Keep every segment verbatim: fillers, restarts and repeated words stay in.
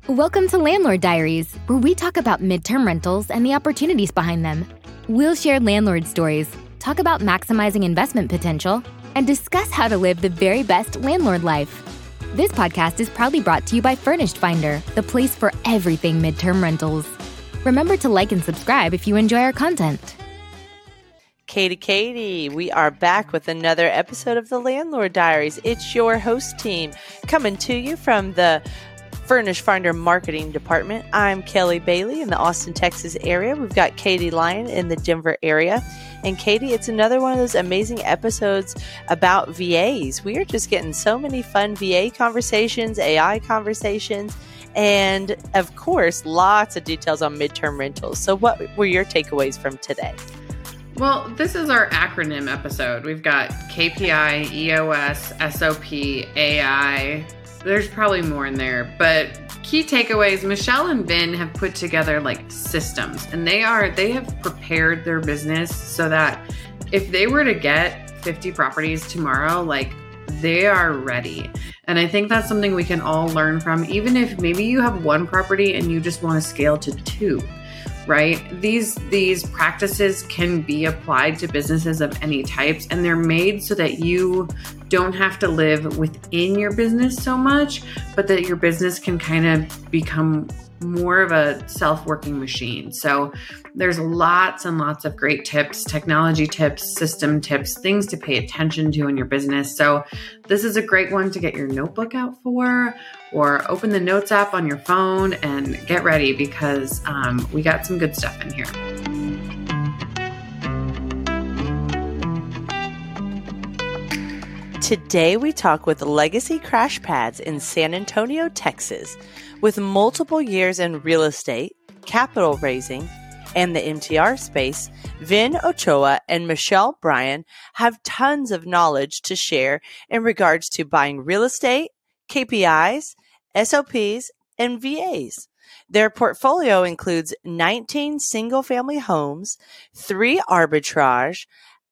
Welcome to Landlord Diaries, where we talk about midterm rentals and the opportunities behind them. We'll share landlord stories, talk about maximizing investment potential, and discuss how to live the very best landlord life. This podcast is proudly brought to you by Furnished Finder, the place for everything midterm rentals. Remember to like and subscribe if you enjoy our content. Katie, Katie, we are back with another episode of the Landlord Diaries. It's your host team coming to you from the Furnished Finder Marketing Department. I'm Kelly Bailey in the Austin, Texas area. We've got Katie Lyon in the Denver area. And Katie, it's another one of those amazing episodes about V As. We are just getting so many fun V A conversations, A I conversations, and of course, lots of details on midterm rentals. So what were your takeaways from today? Well, this is our acronym episode. We've got K P I, E O S, S O P, A I. There's probably more in there, but key takeaways, Michelle and Vin have put together like systems, and they are, they have prepared their business so that if they were to get fifty properties tomorrow, like they are ready. And I think that's something we can all learn from, even if maybe you have one property and you just want to scale to two. Right? These these practices can be applied to businesses of any types, and they're made so that you don't have to live within your business so much, but that your business can kind of become more of a self-working machine. So there's lots and lots of great tips, technology tips, system tips, things to pay attention to in your business. So this is a great one to get your notebook out for, or open the notes app on your phone and get ready, because um, we got some good stuff in here. Today we talk with Legacy Crash Pads in San Antonio, Texas. With multiple years in real estate, capital raising, and the M T R space, Vin Ochoa and Michelle Bryan have tons of knowledge to share in regards to buying real estate, K P Is, S O Ps, and V As. Their portfolio includes nineteen single-family homes, three arbitrage,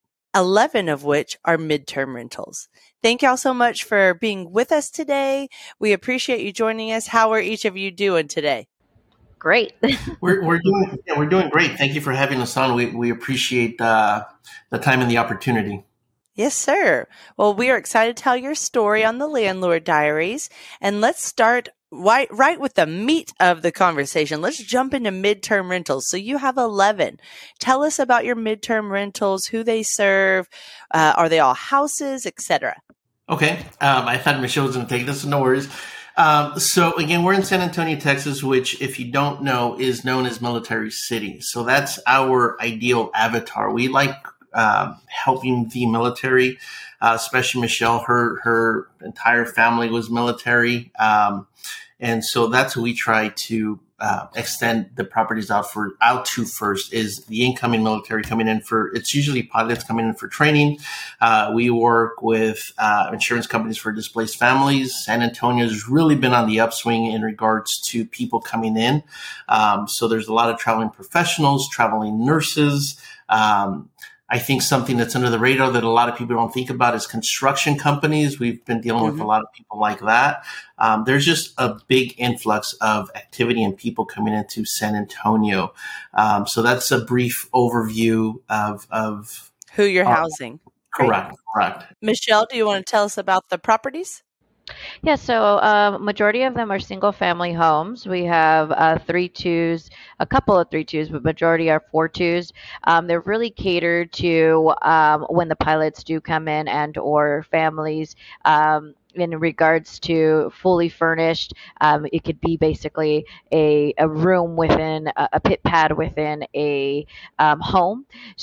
eleven of which are midterm rentals. Thank y'all so much for being with us today. We appreciate you joining us. How are each of you doing today? Great. we're we're doing yeah, we're doing great. Thank you for having us on. We we appreciate uh, the time and the opportunity. Yes, sir. Well, we are excited to tell your story on the Landlord Diaries, and let's start right right with the meat of the conversation. Let's jump into midterm rentals. So you have eleven. Tell us about your midterm rentals, who they serve, uh, are they all houses, et cetera. Okay. Um, I thought Michelle was going to take this. No worries. Um, so again, we're in San Antonio, Texas, which, if you don't know, is known as Military City. So that's our ideal avatar. We like uh, helping the military, uh, especially Michelle. Her her entire family was military, um, and so that's what we try to uh, extend the properties out for out to first. Is the incoming military coming in for? It's usually pilots coming in for training. Uh, we work with uh, insurance companies for displaced families. San Antonio has really been on the upswing in regards to people coming in. Um, so there's a lot of traveling professionals, traveling nurses. Um, I think something that's under the radar that a lot of people don't think about is construction companies. We've been dealing mm-hmm. with a lot of people like that. Um, there's just a big influx of activity and people coming into San Antonio. Um, so that's a brief overview of, of who you're uh, housing. Correct, Great. correct. Michelle, do you want to tell us about the properties? Yeah, so um, majority of them are single family homes. We have uh, three twos, a couple of three twos, but majority are four twos. Um, they're really catered to um, when the pilots do come in and or families. Um, in regards to fully furnished, um, it could be basically a, a room within a, a pit pad within a um, home.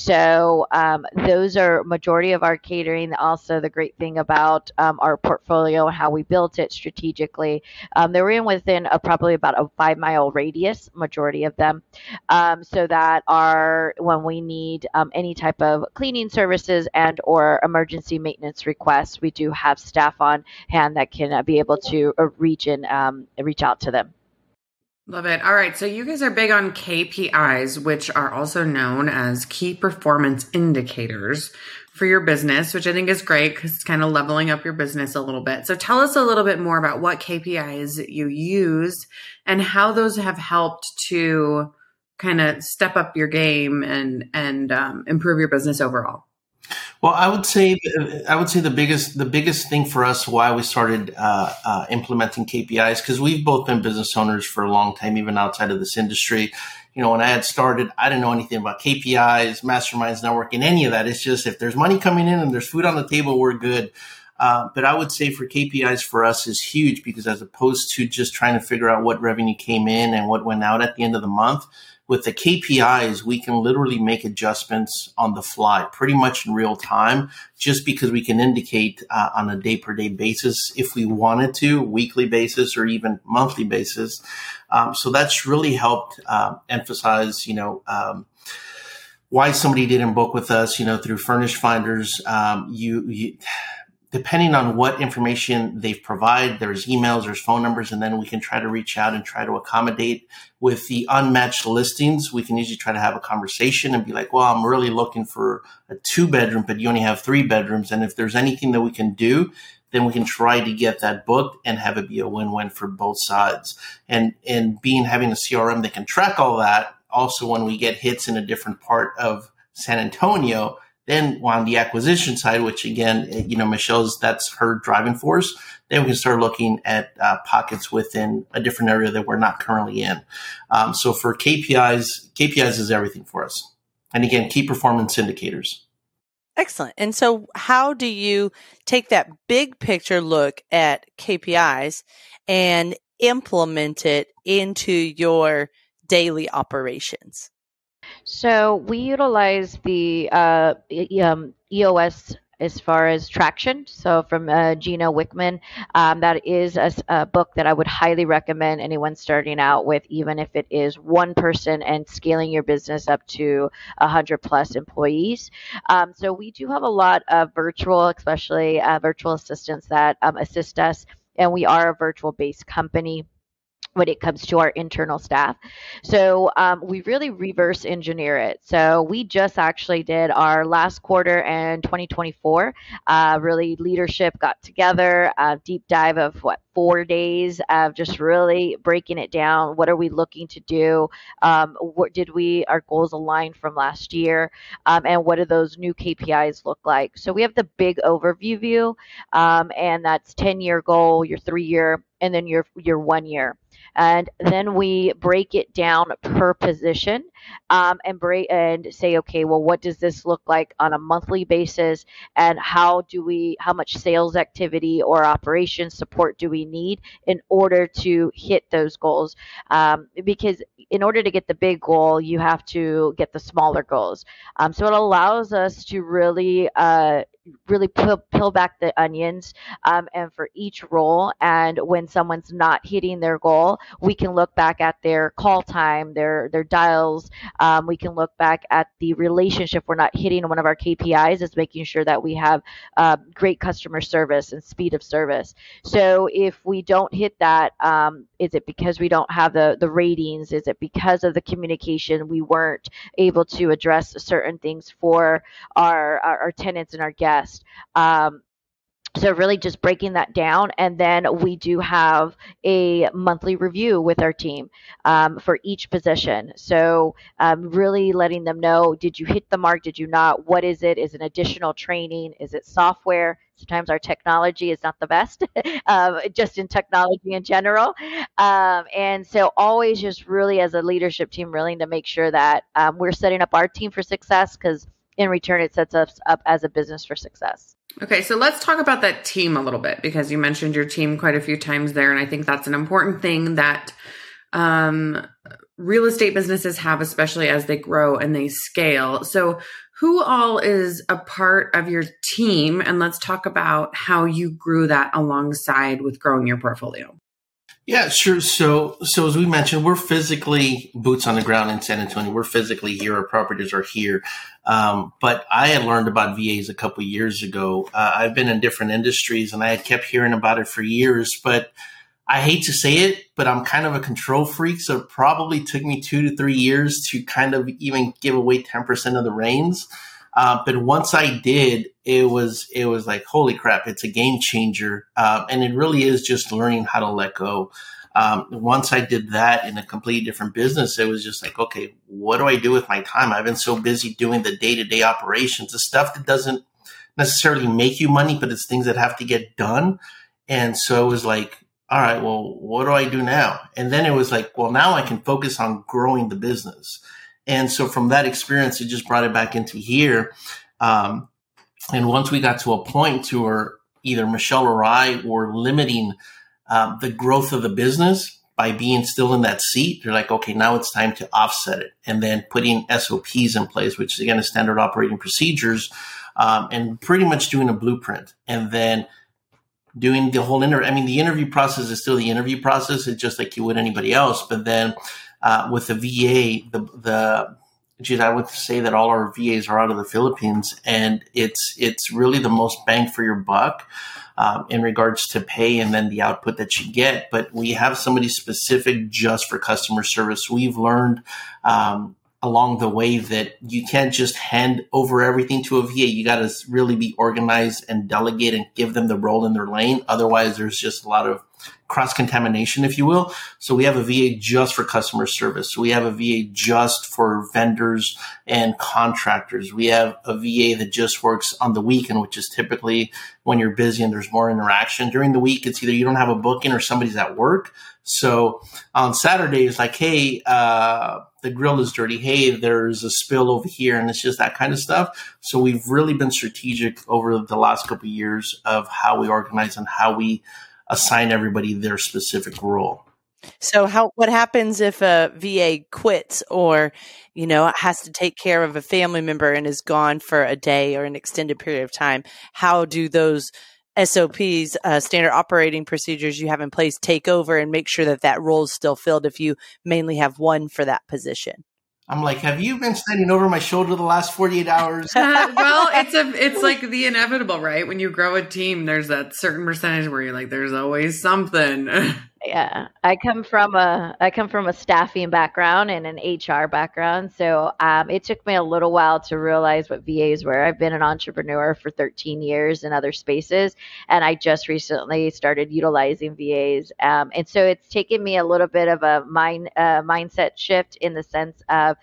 So um, those are majority of our catering. Also, the great thing about um, our portfolio and how we built it strategically, um, they were in within a, probably about a five mile radius, majority of them, um, so that our when we need um, any type of cleaning services and or emergency maintenance requests, we do have staff on hand that can uh, be able to uh, reach and um, reach out to them. Love it. All right. So you guys are big on K P Is, which are also known as key performance indicators for your business, which I think is great because it's kind of leveling up your business a little bit. So tell us a little bit more about what K P Is you use and how those have helped to kind of step up your game and and um, improve your business overall. Well, I would say I would say the biggest the biggest thing for us why we started uh, uh, implementing K P Is, because we've both been business owners for a long time, even outside of this industry. You know, when I had started, I didn't know anything about K P Is, masterminds, networking, any of that. It's just if there's money coming in and there's food on the table, we're good. Uh, but I would say for K P Is for us is huge, because as opposed to just trying to figure out what revenue came in and what went out at the end of the month, with the K P Is, we can literally make adjustments on the fly, pretty much in real time, just because we can indicate uh, on a day-per-day basis if we wanted to, weekly basis or even monthly basis. Um, so that's really helped uh, emphasize, you know, um, why somebody didn't book with us, you know, through Furnish Finders. Um, you, you depending on what information they've provided, there's emails, there's phone numbers, and then we can try to reach out and try to accommodate. With the unmatched listings, we can usually try to have a conversation and be like, well, I'm really looking for a two bedroom, but you only have three bedrooms. And if there's anything that we can do, then we can try to get that booked and have it be a win-win for both sides. And, and being having a C R M that can track all that, also when we get hits in a different part of San Antonio, then on the acquisition side, which again, you know, Michelle's, that's her driving force, then we can start looking at uh, pockets within a different area that we're not currently in. Um, so for K P Is, K P Is is everything for us. And again, key performance indicators. Excellent. And so how do you take that big picture look at K P Is and implement it into your daily operations? So we utilize the uh, e- um, E O S as far as traction. So from uh, Gino Wickman, um, that is a, s- a book that I would highly recommend anyone starting out with, even if it is one person and scaling your business up to one hundred plus employees. Um, so we do have a lot of virtual, especially uh, virtual assistants that um, assist us, and we are a virtual based company when it comes to our internal staff. So um, we really reverse engineer it. So we just actually did our last quarter and twenty twenty-four, uh, really leadership got together, a deep dive of what, four days of just really breaking it down. What are we looking to do? Um, what did we, our goals align from last year? Um, and what do those new K P Is look like? So we have the big overview view, um, and that's ten year goal, your three year, and then your, your one year. And then we break it down per position, um, and break and say, okay, well, what does this look like on a monthly basis, and how do we, how much sales activity or operations support do we need in order to hit those goals? Um, because in order to get the big goal, you have to get the smaller goals. Um, so it allows us to really, uh, really peel, peel back the onions, um, and for each role. And when someone's not hitting their goal, we can look back at their call time, their their dials. Um, we can look back at the relationship. We're not hitting one of our K P Is, is making sure that we have uh, great customer service and speed of service. So if we don't hit that, um, is it because we don't have the the ratings? Is it because of the communication? We weren't able to address certain things for our our, our tenants and our guests. Um, so really just breaking that down. And then we do have a monthly review with our team, um, for each position. So um, really letting them know, did you hit the mark? Did you not? What is it? Is it additional training? Is it software? Sometimes our technology is not the best, um, just in technology in general. Um, and so always just really as a leadership team, really to make sure that um, we're setting up our team for success, because in return, it sets us up as a business for success. Okay, so let's talk about that team a little bit, because you mentioned your team quite a few times there. And I think that's an important thing that um, real estate businesses have, especially as they grow and they scale. So who all is a part of your team? And let's talk about how you grew that alongside with growing your portfolio. Yeah, sure. So, so as we mentioned, we're physically boots on the ground in San Antonio. We're physically here. Our properties are here. Um, but I had learned about V As a couple of years ago. Uh, I've been in different industries and I had kept hearing about it for years, but I hate to say it, but I'm kind of a control freak. So it probably took me two to three years to kind of even give away ten percent of the reins. Uh, but once I did, it was it was like, holy crap, it's a game changer. Uh, and it really is just learning how to let go. Um, once I did that in a completely different business, it was just like, okay, what do I do with my time? I've been so busy doing the day-to-day operations, the stuff that doesn't necessarily make you money, but it's things that have to get done. And so it was like, all right, well, what do I do now? And then it was like, well, now I can focus on growing the business. And so from that experience, it just brought it back into here. Um, and once we got to a point to where either Michelle or I were limiting uh, the growth of the business by being still in that seat, they're like, okay, now it's time to offset it. And then putting S O Ps in place, which is, again, a standard operating procedures, um, and pretty much doing a blueprint. And then doing the whole interview. I mean, the interview process is still the interview process. It's just like you would anybody else. But then uh, with the V A, the, the, geez, I would say that all our V As are out of the Philippines, and it's, it's really the most bang for your buck. Um, in regards to pay and then the output that you get. But we have somebody specific just for customer service. We've learned um, along the way that you can't just hand over everything to a V A. You got to really be organized and delegate and give them the role in their lane. Otherwise, there's just a lot of cross-contamination, if you will. So we have a V A just for customer service. We have a V A just for vendors and contractors. We have a V A that just works on the weekend, which is typically when you're busy and there's more interaction. During the week, it's either you don't have a booking or somebody's at work. So on Saturday, it's like, hey, uh, the grill is dirty. Hey, there's a spill over here. And it's just that kind of stuff. So we've really been strategic over the last couple of years of how we organize and how we assign everybody their specific role. So how, what happens if a V A quits or, you know, has to take care of a family member and is gone for a day or an extended period of time? How do those S O Ps, uh, standard operating procedures you have in place, take over and make sure that that role is still filled if you mainly have one for that position? I'm like, have you been standing over my shoulder the last forty-eight hours? Uh, well, it's a, it's like the inevitable, right? When you grow a team, there's that certain percentage where you're like, there's always something. Yeah, I come from a I come from a staffing background and an H R background, so um, it took me a little while to realize what V As were. I've been an entrepreneur for thirteen years in other spaces, and I just recently started utilizing V As, um, and so it's taken me a little bit of a mind uh, mindset shift in the sense of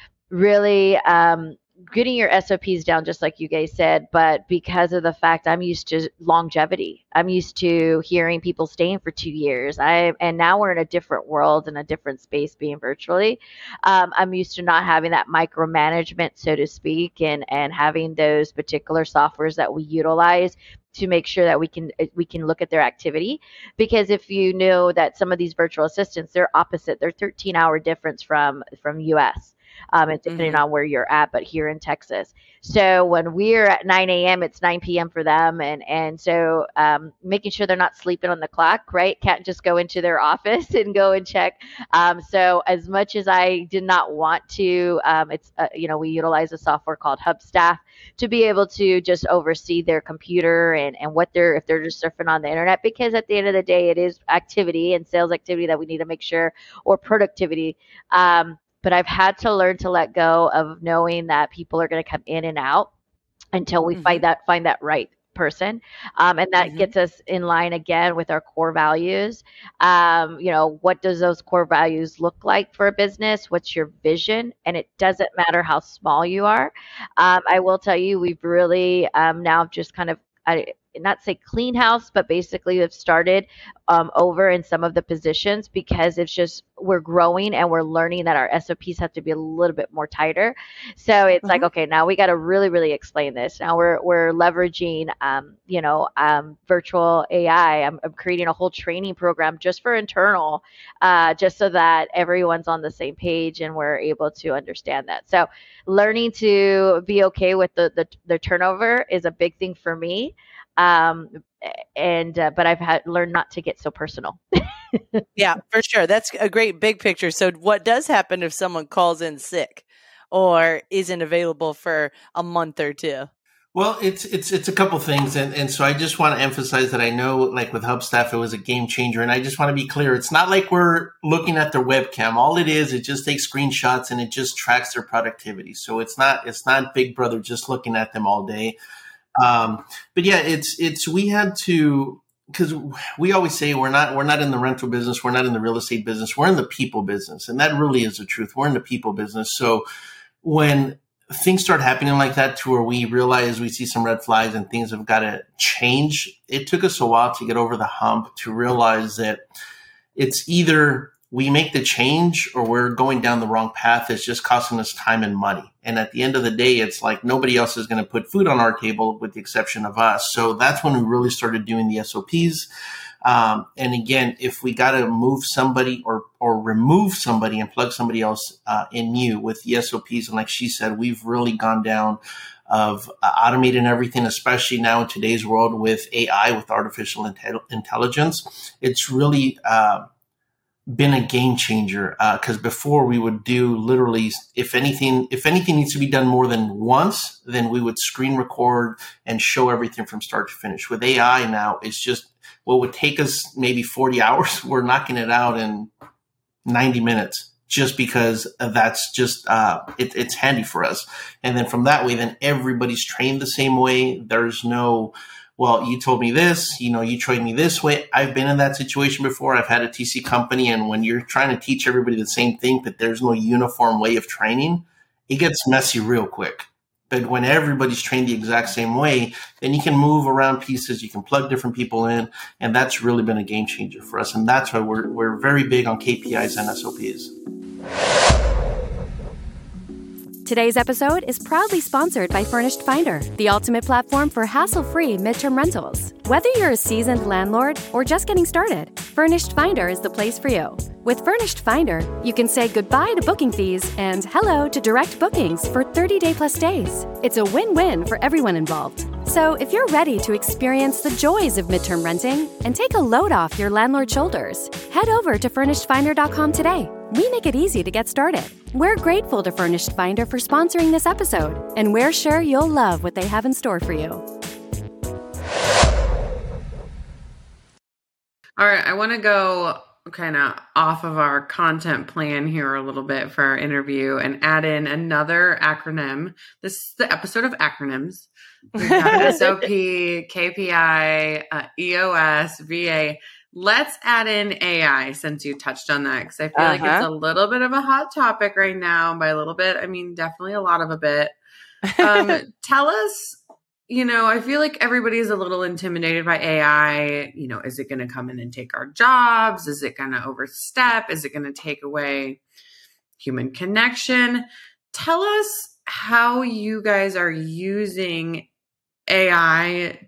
really um, getting your S O Ps down, just like you guys said, but because of the fact I'm used to longevity, I'm used to hearing people staying for two years. I and now we're in a different world and a different space, being virtually. Um, I'm used to not having that micromanagement, so to speak, and and having those particular softwares that we utilize to make sure that we can we can look at their activity. Because if you know that some of these virtual assistants, they're opposite, they're thirteen hour difference from from U S. Um, and depending mm-hmm. on where you're at, but here in Texas. So when we're at nine a.m., it's nine p.m. for them. And, and so um, making sure they're not sleeping on the clock, right? Can't just go into their office and go and check. Um, so as much as I did not want to, um, it's, uh, you know, we utilize a software called Hubstaff to be able to just oversee their computer and, and what they're, if they're just surfing on the internet, because at the end of the day, it is activity and sales activity that we need to make sure, or productivity. Um, But I've had to learn to let go of knowing that people are going to come in and out until we mm-hmm. find that find that right person. Um, and that mm-hmm. gets us in line again with our core values. Um, you know, what does those core values look like for a business? What's your vision? And it doesn't matter how small you are. Um, I will tell you, we've really um, now just kind of, I, not say clean house, but basically have started um, over in some of the positions, because it's just, we're growing and we're learning that our S O Ps have to be a little bit more tighter. So it's mm-hmm. like, okay, now we got to really, really explain this. Now we're, we're leveraging, um, you know, um, virtual A I. I'm, I'm creating a whole training program just for internal, uh, just so that everyone's on the same page and we're able to understand that. So learning to be okay with the, the, the turnover is a big thing for me. Um, and, uh, but I've had learned not to get so personal. Yeah, for sure. That's a great big picture. So what does happen if someone calls in sick or isn't available for a month or two? Well, it's it's it's a couple things, and, and so I just want to emphasize that I know, like with Hubstaff, it was a game changer, and I just want to be clear. It's not like we're looking at their webcam. All it is, it just takes screenshots and it just tracks their productivity. So it's not it's not Big Brother just looking at them all day. Um, but yeah, it's it's we had to, because we always say we're not we're not in the rental business, we're not in the real estate business, we're in the people business, and that really is the truth. We're in the people business. So when things start happening like that to where we realize we see some red flags and things have got to change, it took us a while to get over the hump to realize that it's either we make the change or we're going down the wrong path. It's just costing us time and money. And at the end of the day, it's like nobody else is going to put food on our table with the exception of us. So that's when we really started doing the S O Ps. Um, and again, if we got to move somebody or, or remove somebody and plug somebody else uh, in new with the S O Ps, and like she said, we've really gone down of uh, automating everything, especially now in today's world with A I, with artificial inte- intelligence. It's really uh, been a game changer because uh, before we would do literally, if anything, if anything needs to be done more than once, then we would screen record and show everything from start to finish. With A I now, it's just what would take us maybe forty hours, we're knocking it out in ninety minutes just because that's just, uh, it, it's handy for us. And then from that way, then everybody's trained the same way. There's no, well, you told me this, you know, you trained me this way. I've been in that situation before. I've had a T C company. And when you're trying to teach everybody the same thing, but there's no uniform way of training, it gets messy real quick. But when everybody's trained the exact same way, then you can move around pieces, you can plug different people in, and that's really been a game changer for us. And that's why we're we're very big on K P Is and S O Ps. Today's episode is proudly sponsored by Furnished Finder, the ultimate platform for hassle-free midterm rentals. Whether you're a seasoned landlord or just getting started, Furnished Finder is the place for you. With Furnished Finder, you can say goodbye to booking fees and hello to direct bookings for thirty-day plus stays. It's a win-win for everyone involved. So if you're ready to experience the joys of midterm renting and take a load off your landlord's shoulders, head over to furnished finder dot com today. We make it easy to get started. We're grateful to Furnished Finder for sponsoring this episode, and we're sure you'll love what they have in store for you. All right, I want to go kind of off of our content plan here a little bit for our interview and add in another acronym. This is the episode of acronyms. We have S O P, K P I, uh, E O S, V A. Let's add in A I since you touched on that, because I feel uh-huh. like it's a little bit of a hot topic right now. By a little bit, I mean definitely a lot of a bit. Um, tell us, you know, I feel like everybody's a little intimidated by A I. You know, is it going to come in and take our jobs? Is it going to overstep? Is it going to take away human connection? Tell us how you guys are using A I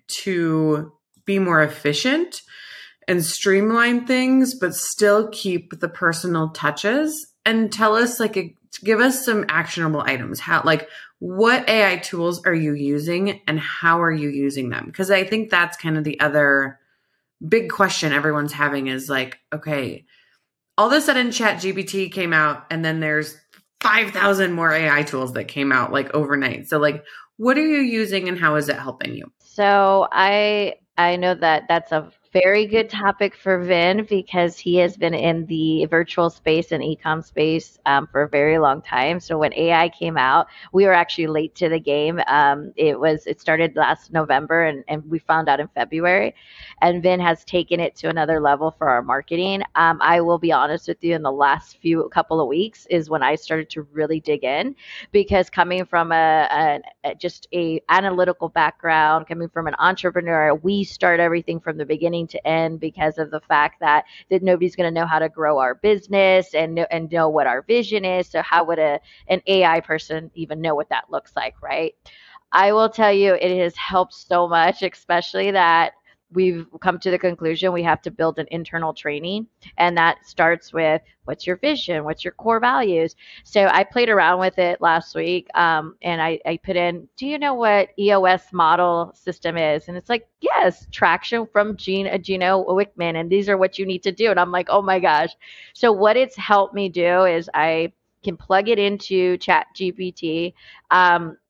to be more efficient and streamline things, but still keep the personal touches. And tell us, like, a, give us some actionable items. How, like, what A I tools are you using and how are you using them? Because I think that's kind of the other big question everyone's having is like, okay, all of a sudden Chat G P T came out and then there's five thousand more A I tools that came out like overnight. So like, what are you using and how is it helping you? So I I know that that's a very good topic for Vin because he has been in the virtual space and e-com space um, for a very long time. So when A I came out, we were actually late to the game. Um, it was it started last November and, and we found out in February. And Vin has taken it to another level for our marketing. Um, I will be honest with you, in the last few couple of weeks is when I started to really dig in, because coming from a, a, a just a analytical background, coming from an entrepreneur, we start everything from the beginning to end because of the fact that, that nobody's going to know how to grow our business and know, and know what our vision is. So how would a an A I person even know what that looks like, right? I will tell you, it has helped so much, especially that we've come to the conclusion we have to build an internal training. And that starts with, what's your vision? What's your core values? So I played around with it last week um, and I, I put in, do you know what E O S model system is? And it's like, yes, traction from Gino, Gino Wickman. And these are what you need to do. And I'm like, oh my gosh. So what it's helped me do is I can plug it into Chat G P T. Um,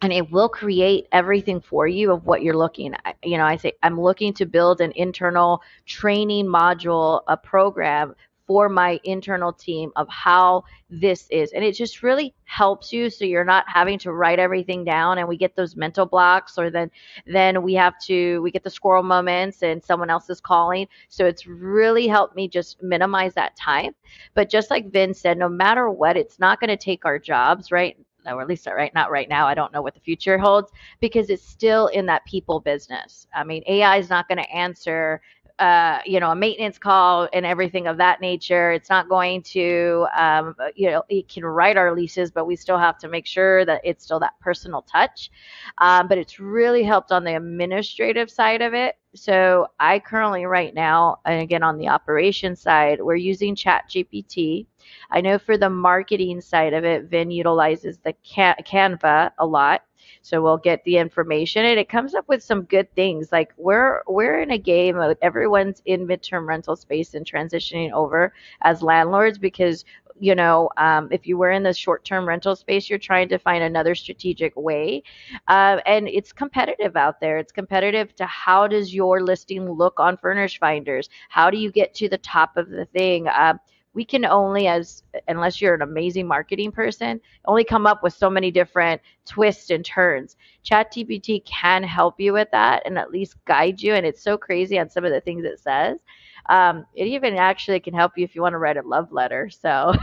and it will create everything for you of what you're looking at. You know, I say, I'm looking to build an internal training module, a program for my internal team of how this is. And it just really helps you so you're not having to write everything down and we get those mental blocks, or then then we have to, we get the squirrel moments and someone else is calling. So it's really helped me just minimize that time. But just like Vin said, no matter what, it's not going to take our jobs, right? Or at least not right, not right now. I don't know what the future holds, because it's still in that people business. I mean, A I is not going to answer uh, you know, a maintenance call and everything of that nature. It's not going to, um, you know, it can write our leases, but we still have to make sure that it's still that personal touch. Um, but it's really helped on the administrative side of it. So I currently right now, and again, on the operations side, we're using ChatGPT. I know for the marketing side of it, Vin utilizes the Can- Canva a lot. So we'll get the information and it comes up with some good things. Like we're we're in a game of everyone's in midterm rental space and transitioning over as landlords, because you know, um, if you were in the short-term rental space, you're trying to find another strategic way. Uh, and it's competitive out there. It's competitive to how does your listing look on Furnish Finders? How do you get to the top of the thing? Uh, we can only, as unless you're an amazing marketing person, only come up with so many different twists and turns. ChatGPT can help you with that and at least guide you. And it's so crazy on some of the things it says. Um, it even actually can help you if you want to write a love letter. So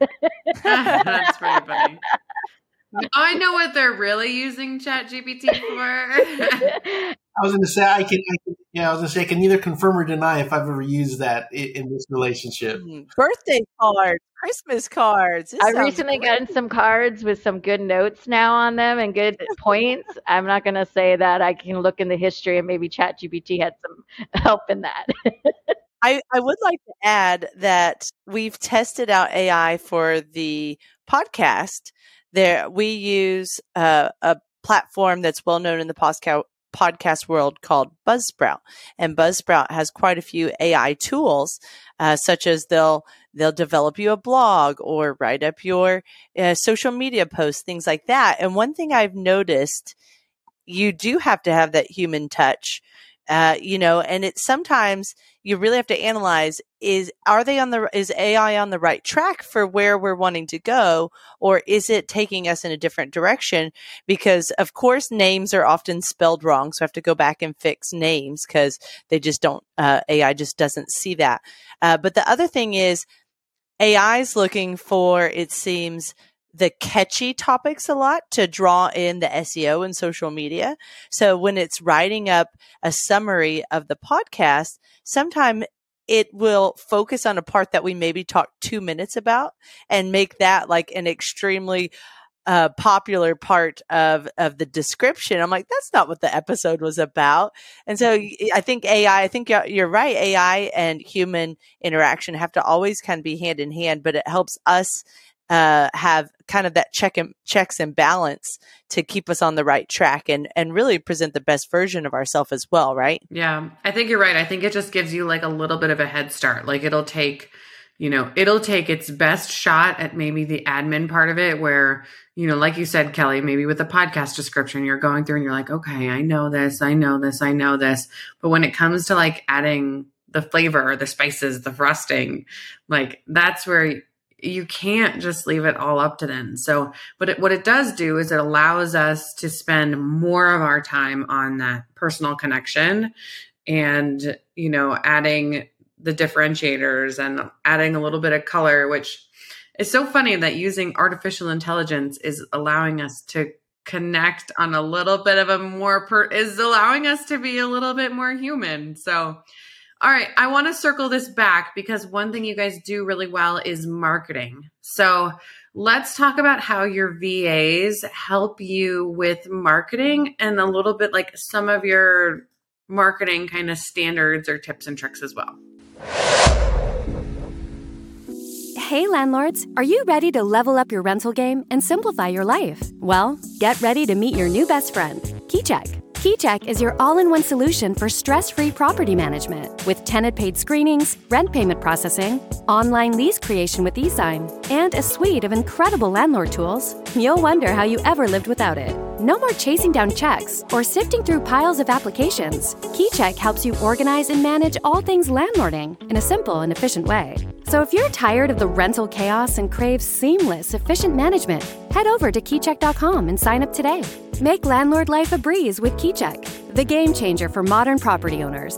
that's pretty funny. Now I know what they're really using ChatGPT for. I was going to say I can, I can. Yeah, I was going to say I can neither confirm or deny if I've ever used that in, in this relationship. Birthday cards, Christmas cards. This I recently great. gotten some cards with some good notes now on them and good points. I'm not going to say that. I can look in the history and maybe ChatGPT had some help in that. I, I would like to add that we've tested out A I for the podcast. There, we use uh, a platform that's well known in the podcast podcast world called Buzzsprout, and Buzzsprout has quite a few A I tools, uh, such as they'll they'll develop you a blog or write up your uh, social media posts, things like that. And one thing I've noticed, you do have to have that human touch. Uh, you know, and it's sometimes you really have to analyze, is, are they on the, is A I on the right track for where we're wanting to go? Or is it taking us in a different direction? Because of course, names are often spelled wrong. So I have to go back and fix names because they just don't, uh, A I just doesn't see that. Uh, but the other thing is A I is looking for, it seems, the catchy topics a lot to draw in the S E O and social media. So when it's writing up a summary of the podcast, sometimes it will focus on a part that we maybe talked two minutes about and make that like an extremely uh, popular part of, of the description. I'm like, that's not what the episode was about. And so I think A I, I think you're right. A I and human interaction have to always kind of be hand in hand, but it helps us uh, have kind of that check and checks and balance to keep us on the right track and, and really present the best version of ourselves as well. Right. Yeah, I think you're right. I think it just gives you like a little bit of a head start. Like it'll take, you know, it'll take its best shot at maybe the admin part of it where, you know, like you said, Kelly, maybe with the podcast description, you're going through and you're like, okay, I know this, I know this, I know this. But when it comes to like adding the flavor, the spices, the frosting, like that's where you can't just leave it all up to them. So, but it, what it does do is it allows us to spend more of our time on that personal connection and, you know, adding the differentiators and adding a little bit of color, which is so funny that using artificial intelligence is allowing us to connect on a little bit of a more, per, is allowing us to be a little bit more human. So, all right, I want to circle this back because one thing you guys do really well is marketing. So let's talk about how your V As help you with marketing and a little bit like some of your marketing kind of standards or tips and tricks as well. Hey landlords, are you ready to level up your rental game and simplify your life? Well, get ready to meet your new best friend, KeyCheck. KeyCheck is your all-in-one solution for stress-free property management with tenant-paid screenings, rent payment processing, online lease creation with eSign, and a suite of incredible landlord tools. You'll wonder how you ever lived without it. No more chasing down checks or sifting through piles of applications. KeyCheck helps you organize and manage all things landlording in a simple and efficient way. So if you're tired of the rental chaos and crave seamless, efficient management, head over to keycheck dot com and sign up today. Make landlord life a breeze with KeyCheck, the game changer for modern property owners.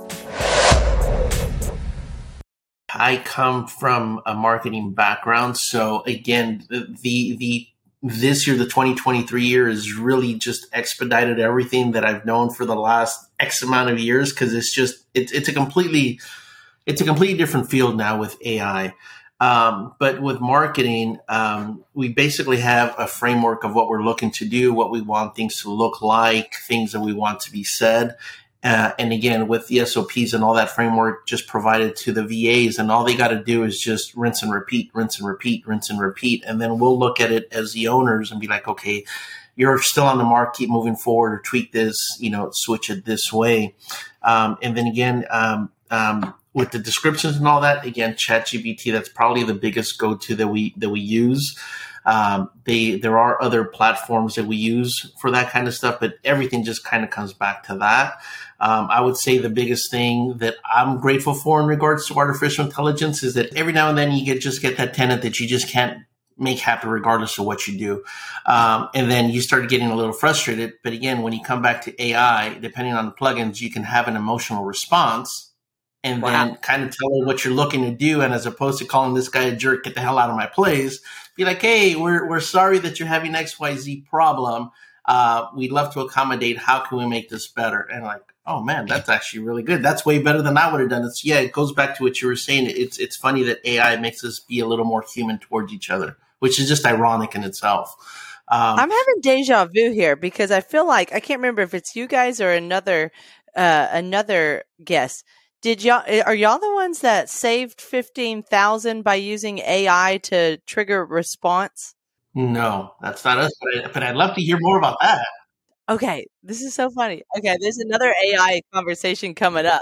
I come from a marketing background, so again, the the this year, the twenty twenty-three year, is really just expedited everything that I've known for the last X amount of years, because it's just it's it's a completely it's a completely different field now with A I. Um, but with marketing, um, we basically have a framework of what we're looking to do, what we want things to look like, things that we want to be said. Uh, and again, with the S O Ps and all that framework just provided to the V As, and all they got to do is just rinse and repeat, rinse and repeat, rinse and repeat. And then we'll look at it as the owners and be like, okay, you're still on the mark, keep moving forward, or tweak this, you know, switch it this way. Um, and then again, um, um, with the descriptions and all that, again, ChatGPT, that's probably the biggest go-to that we, that we use. Um, they, there are other platforms that we use for that kind of stuff, but everything just kind of comes back to that. Um, I would say the biggest thing that I'm grateful for in regards to artificial intelligence is that every now and then you get just get that tenant that you just can't make happy regardless of what you do. Um, and then you start getting a little frustrated. But again, when you come back to A I, depending on the plugins, you can have an emotional response and wow. then kind of tell her what you're looking to do. And as opposed to calling this guy a jerk, get the hell out of my place, be like, hey, we're we're sorry that you're having X Y Z problem. Uh, we'd love to accommodate. How can we make this better? And like, oh man, that's actually really good. That's way better than I would have done. It's yeah, it goes back to what you were saying. It's it's funny that A I makes us be a little more human towards each other, which is just ironic in itself. Um, I'm having deja vu here because I feel like I can't remember if it's you guys or another uh, another guest. Did y'all are y'all the ones that saved fifteen thousand by using A I to trigger response? No, that's not us. But, I, but I'd love to hear more about that. Okay, this is so funny. Okay, there's another A I conversation coming up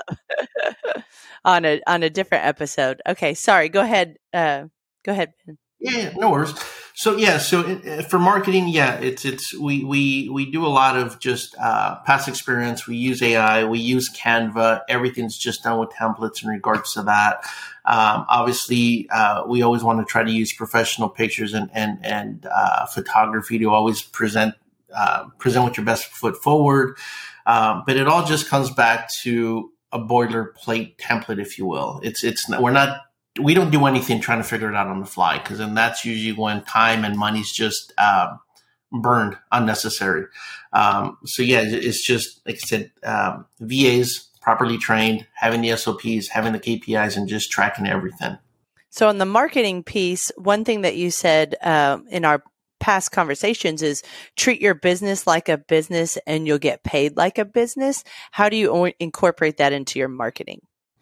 on a on a different episode. Okay, sorry. Go ahead. Uh, go ahead, Ben. Yeah, no worries. So yeah, so it, for marketing, yeah, it's it's we we we do a lot of just uh, past experience. We use A I, we use Canva. Everything's just done with templates in regards to that. Um, obviously, uh, we always want to try to use professional pictures and and and uh, photography to always present uh, present with your best foot forward. Um, but it all just comes back to a boilerplate template, if you will. It's it's we're not. We don't do anything trying to figure it out on the fly, because then that's usually when time and money's just uh, burned unnecessary. Um, so yeah, it's just like I said, um, V As properly trained, having the S O Ps, having the K P Is, and just tracking everything. So on the marketing piece, one thing that you said um, in our past conversations is treat your business like a business, and you'll get paid like a business. How do you o- incorporate that into your marketing?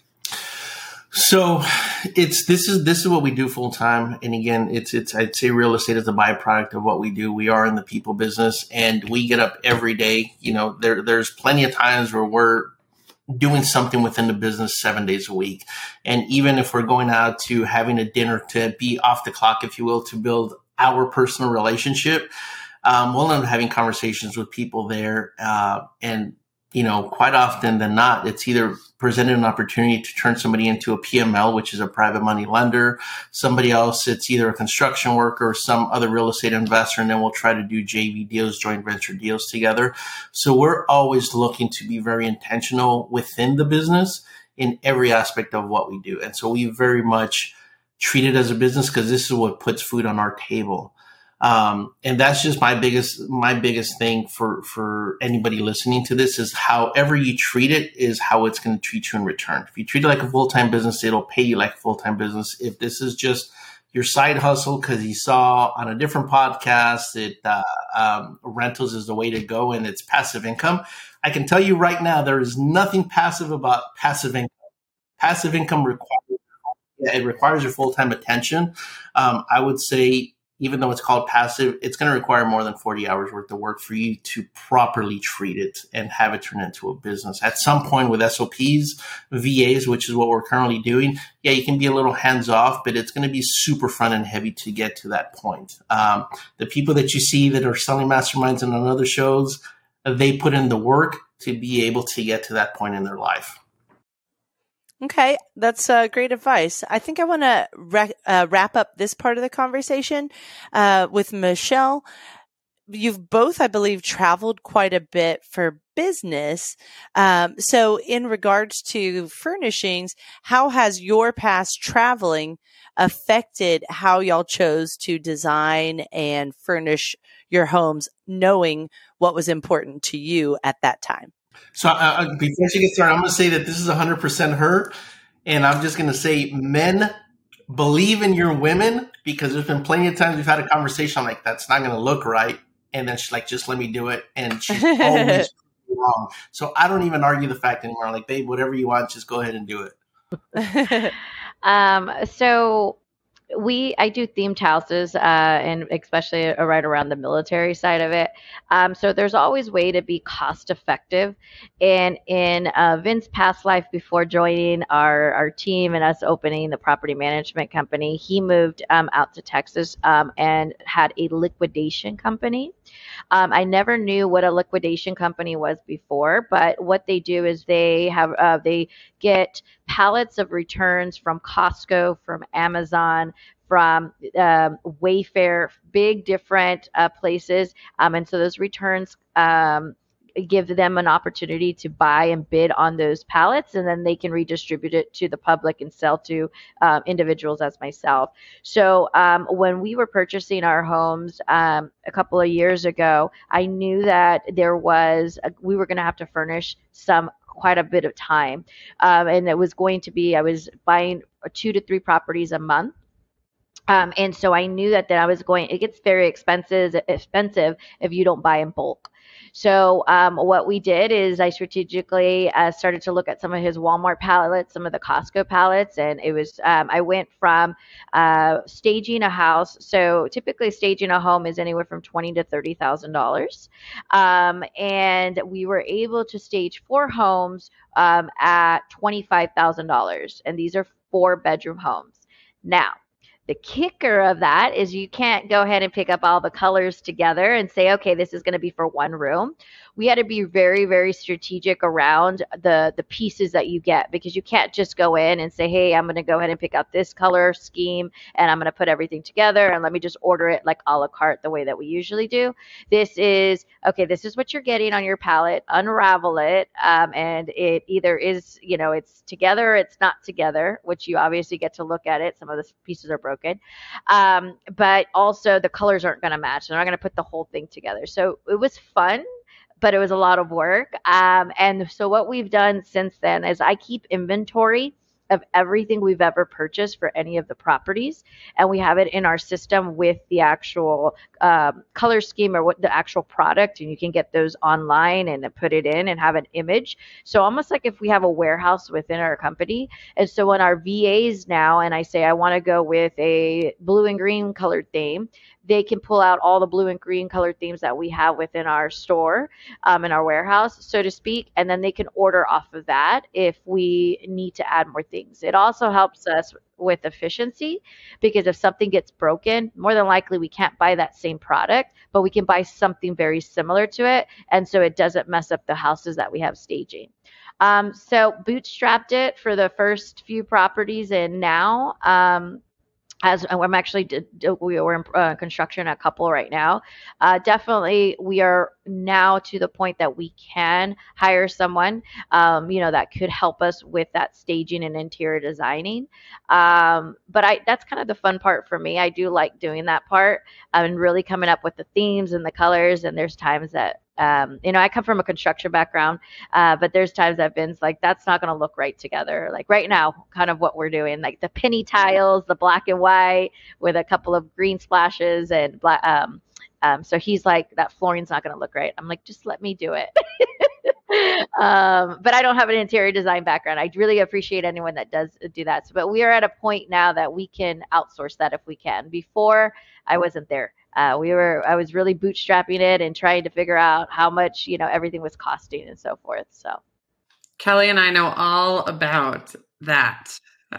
So it's this is this is what we do full time, and again, it's it's I'd say real estate is a byproduct of what we do. We are in the people business, and we get up every day. You know, there there's plenty of times where we're doing something within the business seven days a week, and even if we're going out to having a dinner to be off the clock, if you will, to build our personal relationship, um, we'll end up having conversations with people there, uh, and. You know, quite often than not, it's either presented an opportunity to turn somebody into a P M L, which is a private money lender. Somebody else, it's either a construction worker or some other real estate investor, and then we'll try to do J V deals, joint venture deals together. So we're always looking to be very intentional within the business in every aspect of what we do. And so we very much treat it as a business because this is what puts food on our table. Um, and that's just my biggest, my biggest thing for, for anybody listening to this is however you treat it is how it's going to treat you in return. If you treat it like a full-time business, it'll pay you like a full-time business. If this is just your side hustle because you saw on a different podcast that uh, um, rentals is the way to go and it's passive income, I can tell you right now there is nothing passive about passive income. Passive income requires, it requires your full-time attention. Um, I would say, even though it's called passive, it's going to require more than forty hours worth of work for you to properly treat it and have it turn into a business. At some point with S O Ps, V As, which is what we're currently doing, yeah, you can be a little hands off, but it's going to be super front and heavy to get to that point. Um, the people that you see that are selling masterminds and on other shows, they put in the work to be able to get to that point in their life. Okay, that's uh, great advice. I think I want to ra- uh, wrap up this part of the conversation uh, with Michelle. You've both, I believe, traveled quite a bit for business. Um, so in regards to furnishings, how has your past traveling affected how y'all chose to design and furnish your homes, knowing what was important to you at that time? So uh, before she gets started, I'm going to say that this is one hundred percent her. And I'm just going to say, men, believe in your women, because there's been plenty of times we've had a conversation. I'm like, that's not going to look right. And then she's like, just let me do it. And she's always wrong. So I don't even argue the fact anymore. I'm like, babe, whatever you want, just go ahead and do it. um, so we, I do themed houses, uh, and especially right around the military side of it. Um, so there's always a way to be cost effective. And in uh, Vince's past life, before joining our, our team and us opening the property management company, he moved um, out to Texas um, and had a liquidation company. Um, I never knew what a liquidation company was before, but what they do is they have uh, they get pallets of returns from Costco, from Amazon, from um, Wayfair, big different uh, places, um, and so those returns um, give them an opportunity to buy and bid on those pallets, and then they can redistribute it to the public and sell to um, individuals as myself. So um, when we were purchasing our homes um, a couple of years ago, I knew that there was a, we were going to have to furnish some quite a bit of time, um, and it was going to be I was buying two to three properties a month. Um, and so I knew that, that I was going, it gets very expensive, expensive if you don't buy in bulk. So um, what we did is I strategically uh, started to look at some of his Walmart pallets, some of the Costco pallets, and it was um, I went from uh, staging a house. So typically staging a home is anywhere from twenty to thirty thousand dollars, um, and we were able to stage four homes um, at twenty five thousand dollars, and these are four bedroom homes. Now, the kicker of that is you can't go ahead and pick up all the colors together and say, okay, this is going to be for one room. We had to be very, very strategic around the, the pieces that you get, because you can't just go in and say, hey, I'm going to go ahead and pick out this color scheme and I'm going to put everything together and let me just order it like a la carte the way that we usually do. This is, okay, this is what you're getting on your palette, unravel it, um, and it either is, you know, it's together or it's not together, which you obviously get to look at it. Some of the pieces are broken, um, but also the colors aren't going to match. They're not going to put the whole thing together. So it was fun, but it was a lot of work. Um, and so what we've done since then is I keep inventory of everything we've ever purchased for any of the properties, and we have it in our system with the actual um, color scheme or what the actual product, and you can get those online and put it in and have an image. So almost like if we have a warehouse within our company. And so when our V As now, and I say I want to go with a blue and green colored theme, they can pull out all the blue and green colored themes that we have within our store, um, in our warehouse, so to speak, and then they can order off of that if we need to add more things. It also helps us with efficiency, because if something gets broken, more than likely we can't buy that same product, but we can buy something very similar to it, and so it doesn't mess up the houses that we have staging. Um, so bootstrapped it for the first few properties, and now um, as I'm actually, we are in uh, construction a couple right now. Uh, definitely, we are now to the point that we can hire someone, um, you know, that could help us with that staging and interior designing. Um, but I, that's kind of the fun part for me. I do like doing that part and really coming up with the themes and the colors. And there's times that, um, you know, I come from a construction background, uh, but there's times I've been like, that's not going to look right together. Like right now, kind of what we're doing, like the penny tiles, the black and white with a couple of green splashes and black. Um, um, so he's like, that flooring's not going to look right. I'm like, just let me do it. um, but I don't have an interior design background. I really appreciate anyone that does do that. So, but we are at a point now that we can outsource that if we can. Before, I wasn't there. Uh, we were, I was really bootstrapping it and trying to figure out how much, you know, everything was costing and so forth. So Kelly and I know all about that.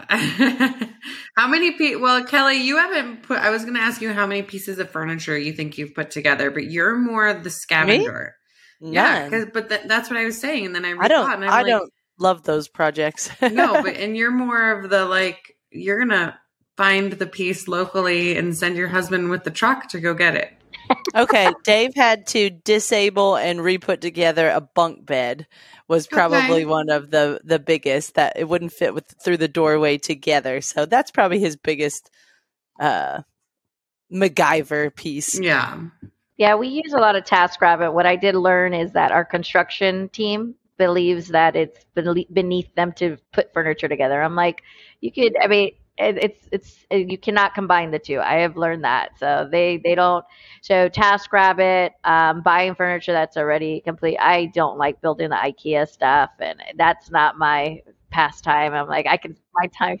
How many pieces? Well, Kelly, you haven't put, I was going to ask you how many pieces of furniture you think you've put together, but you're more the scavenger. Me? Yeah. Cause, but th- that's what I was saying. And then I, I don't, and I'm I like, don't love those projects. no, but, and you're more of the, like, you're going to find the piece locally and send your husband with the truck to go get it. Okay. Dave had to disable and re-put together a bunk bed. Was probably Okay. one of the the biggest, that it wouldn't fit with through the doorway together. So that's probably his biggest uh, MacGyver piece. Yeah. yeah, we use a lot of TaskRabbit. What I did learn is that our construction team believes that it's bene- beneath them to put furniture together. I'm like, you could, I mean, it, it's it's you cannot combine the two. I have learned that. So they they don't. So TaskRabbit, um, buying furniture that's already complete. I don't like building the IKEA stuff, and that's not my pastime. I'm like, I can my time.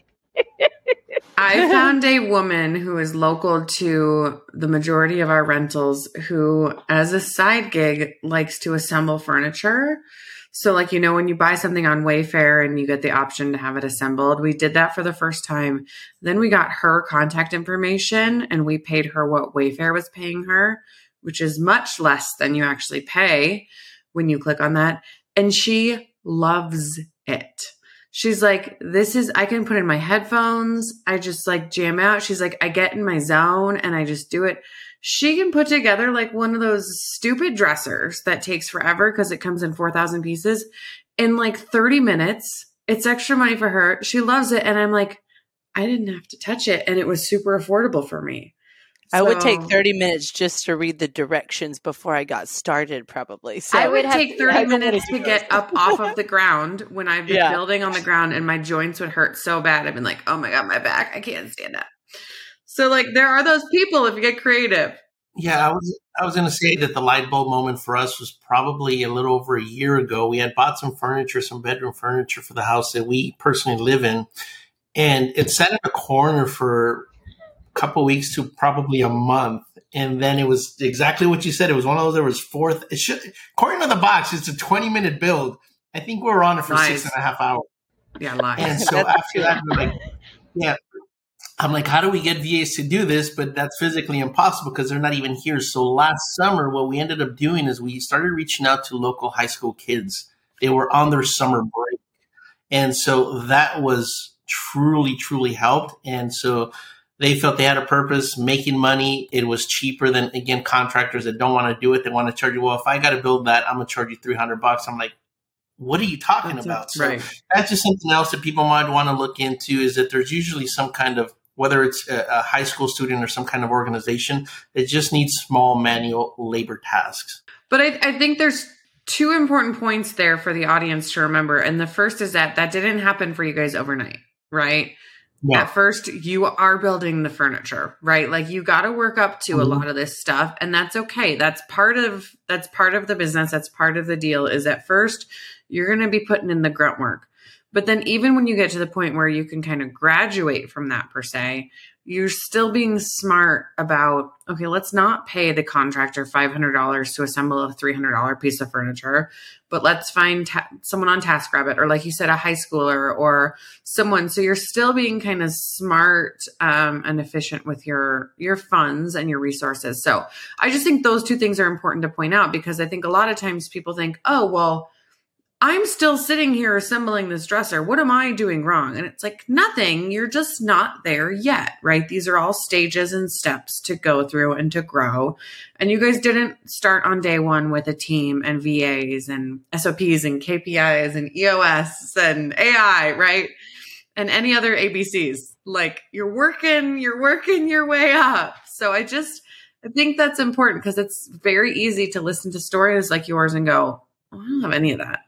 I found a woman who is local to the majority of our rentals who, as a side gig, likes to assemble furniture. So, like, you know, when you buy something on Wayfair and you get the option to have it assembled, we did that for the first time. Then we got her contact information and we paid her what Wayfair was paying her, which is much less than you actually pay when you click on that. And she loves it. She's like, this is, I can put in my headphones. I just like jam out. She's like, I get in my zone and I just do it. She can put together like one of those stupid dressers that takes forever because it comes in four thousand pieces in like thirty minutes. It's extra money for her. She loves it. And I'm like, I didn't have to touch it. And it was super affordable for me. I would take So- thirty minutes just to read the directions before I got started, probably. So I would have take to- thirty I would minutes do to those. get up off of the ground when I've been Yeah. building on the ground and my joints would hurt so bad. I've been like, oh my God, my back. I can't stand up. So like there are those people if you get creative. Yeah, I was I was going to say that the light bulb moment for us was probably a little over a year ago. We had bought some furniture, some bedroom furniture for the house that we personally live in, and it sat in a corner for a couple of weeks to probably a month. And then it was exactly what you said. It was one of those. There was fourth. It should, according to the box, it's a twenty minute build. I think we were on it for Nice. six and a half hours. Yeah, lies. And so That's after that, we're like, yeah, I'm like, how do we get V As to do this? But that's physically impossible because they're not even here. So last summer, what we ended up doing is we started reaching out to local high school kids. They were on their summer break. And so that was truly, truly helped. And so they felt they had a purpose, making money. It was cheaper than, again, contractors that don't want to do it. They want to charge you, well, if I got to build that, I'm going to charge you three hundred bucks. I'm like, what are you talking That's about? it. So Right. that's just something else that people might want to look into, is that there's usually some kind of, whether it's a, a high school student or some kind of organization, that just needs small manual labor tasks. But I, I think there's two important points there for the audience to remember. And the first is that that didn't happen for you guys overnight, right? Yeah. At first, you are building the furniture, right? Like you got to work up to a Mhm. lot of this stuff, and that's okay. That's part of that's part of the business. That's part of the deal. Is at first you're going to be putting in the grunt work, but then even when you get to the point where you can kind of graduate from that per se, you're still being smart about, okay, let's not pay the contractor five hundred dollars to assemble a three hundred dollars piece of furniture, but let's find ta- someone on TaskRabbit, or like you said, a high schooler or someone. So you're still being kind of smart um, and efficient with your, your funds and your resources. So I just think those two things are important to point out, because I think a lot of times people think, oh, well, I'm still sitting here assembling this dresser. What am I doing wrong? And it's like, nothing. You're just not there yet, right? These are all stages and steps to go through and to grow. And you guys didn't start on day one with a team and V As and S O Ps and K P Is and E O S and A I, right? And any other A B Cs. Like you're working, you're working your way up. So I just, I think that's important, because it's very easy to listen to stories like yours and go, oh, I don't have any of that.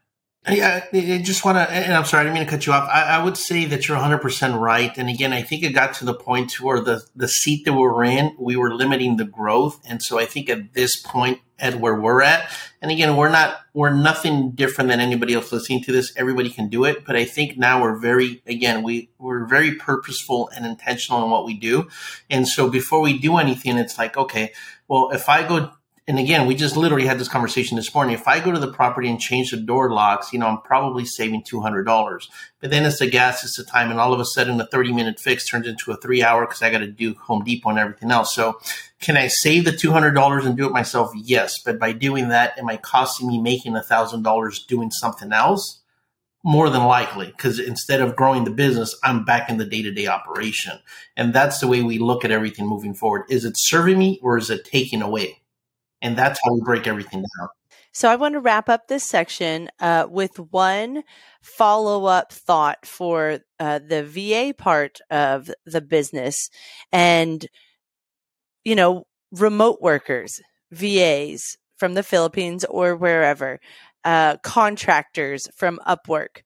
Yeah, I I just want to, and I'm sorry, I didn't mean to cut you off. I, I would say that you're one hundred percent right. And again, I think it got to the point where the, the seat that we were in, we were limiting the growth. And so I think at this point, at where we're at, and again, we're not, we're nothing different than anybody else listening to this. Everybody can do it. But I think now we're very, again, we, we're very purposeful and intentional in what we do. And so before we do anything, it's like, okay, well, if I go, and again, we just literally had this conversation this morning. If I go to the property and change the door locks, you know, I'm probably saving two hundred dollars. But then it's the gas, it's the time, and all of a sudden a thirty minute fix turns into a three hour because I got to do Home Depot and everything else. So can I save the two hundred dollars and do it myself? Yes. But by doing that, am I costing me making one thousand dollars doing something else? More than likely, because instead of growing the business, I'm back in the day-to-day operation. And that's the way we look at everything moving forward. Is it serving me or is it taking away? And that's how we break everything down. So I want to wrap up this section uh, with one follow-up thought for uh, the V A part of the business. And, you know, remote workers, V As from the Philippines or wherever, uh, contractors from Upwork.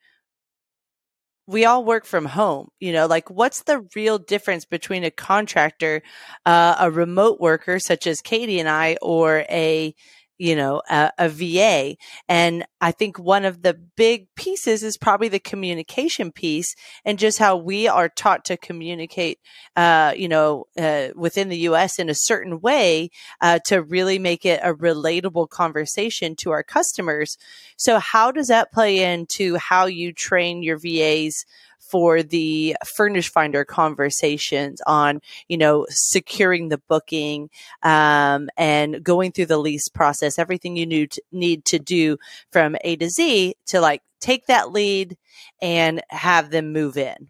We all work from home, you know, like what's the real difference between a contractor, uh, a remote worker such as Katie and I, or a, you know, a, a V A? And I think one of the big pieces is probably the communication piece and just how we are taught to communicate, uh, you know, uh, within the U S in a certain way, uh, to really make it a relatable conversation to our customers. So how does that play into how you train your V As for the Furnish Finder conversations on, you know, securing the booking, um, and going through the lease process, everything you need to, need to do from A to Z to like take that lead and have them move in?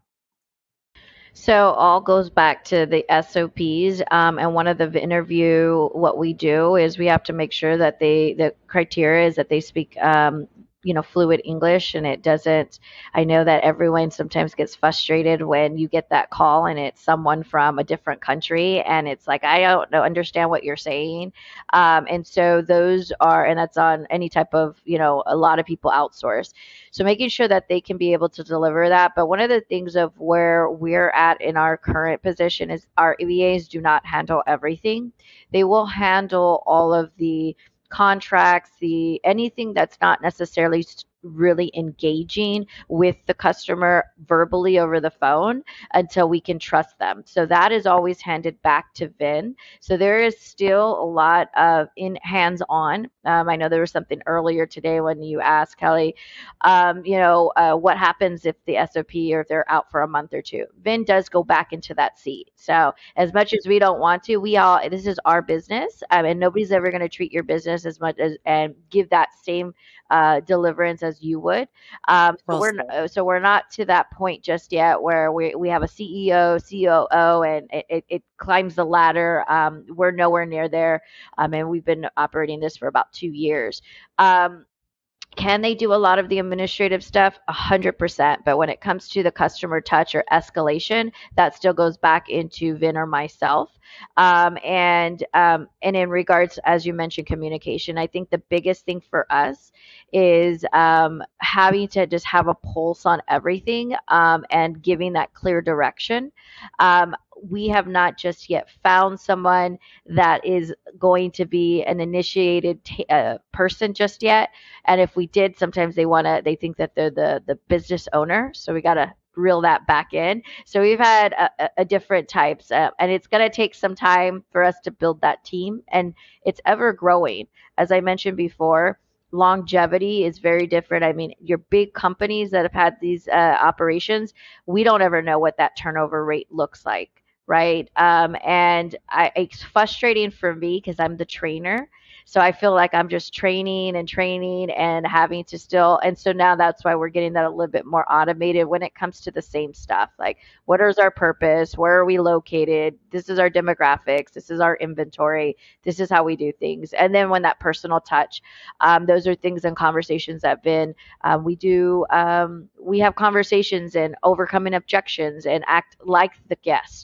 So all goes back to the S O Ps. Um, and one of the interview, what we do is we have to make sure that they, the criteria is that they speak, um, you know, fluid English, and it doesn't, I know that everyone sometimes gets frustrated when you get that call and it's someone from a different country and it's like, I don't know, understand what you're saying. Um, and so those are, and that's on any type of, you know, a lot of people outsource. So making sure that they can be able to deliver that. But one of the things of where we're at in our current position is our V As do not handle everything. They will handle all of the contracts, the anything that's not necessarily really engaging with the customer verbally over the phone until we can trust them. So that is always handed back to Vin. So there is still a lot of in hands-on. Um, I know there was something earlier today when you asked Kelly, um, you know, uh, what happens if the S O P or if they're out for a month or two. Vin does go back into that seat. So as much as we don't want to, we all, this is our business, um, and nobody's ever going to treat your business as much as and give that same uh, deliverance as you would. Um, so Well we're said. so we're not to that point just yet where we we have a C E O, C O O, and it, it, it climbs the ladder. Um, we're nowhere near there, um, and we've been operating this for about two years. Um, Can they do a lot of the administrative stuff? A hundred percent. But when it comes to the customer touch or escalation, that still goes back into Vin or myself. Um, and um, and in regards, as you mentioned, communication, I think the biggest thing for us is um, having to just have a pulse on everything, um, and giving that clear direction. Um, we have not just yet found someone that is going to be an initiated t- uh, person just yet. And if we did, sometimes they want to, they think that they're the, the business owner. So we got to reel that back in. So we've had a, a, a different types, uh, and it's going to take some time for us to build that team. And it's ever growing. As I mentioned before, longevity is very different. I mean, your big companies that have had these uh, operations, we don't ever know what that turnover rate looks like. Right. Um, and I, it's frustrating for me because I'm the trainer. So I feel like I'm just training and training and having to still. And so now that's why we're getting that a little bit more automated when it comes to the same stuff. Like, what is our purpose? Where are we located? This is our demographics. This is our inventory. This is how we do things. And then when that personal touch, um, those are things and conversations that been, um, we do, um, we have conversations and overcoming objections and act like the guest.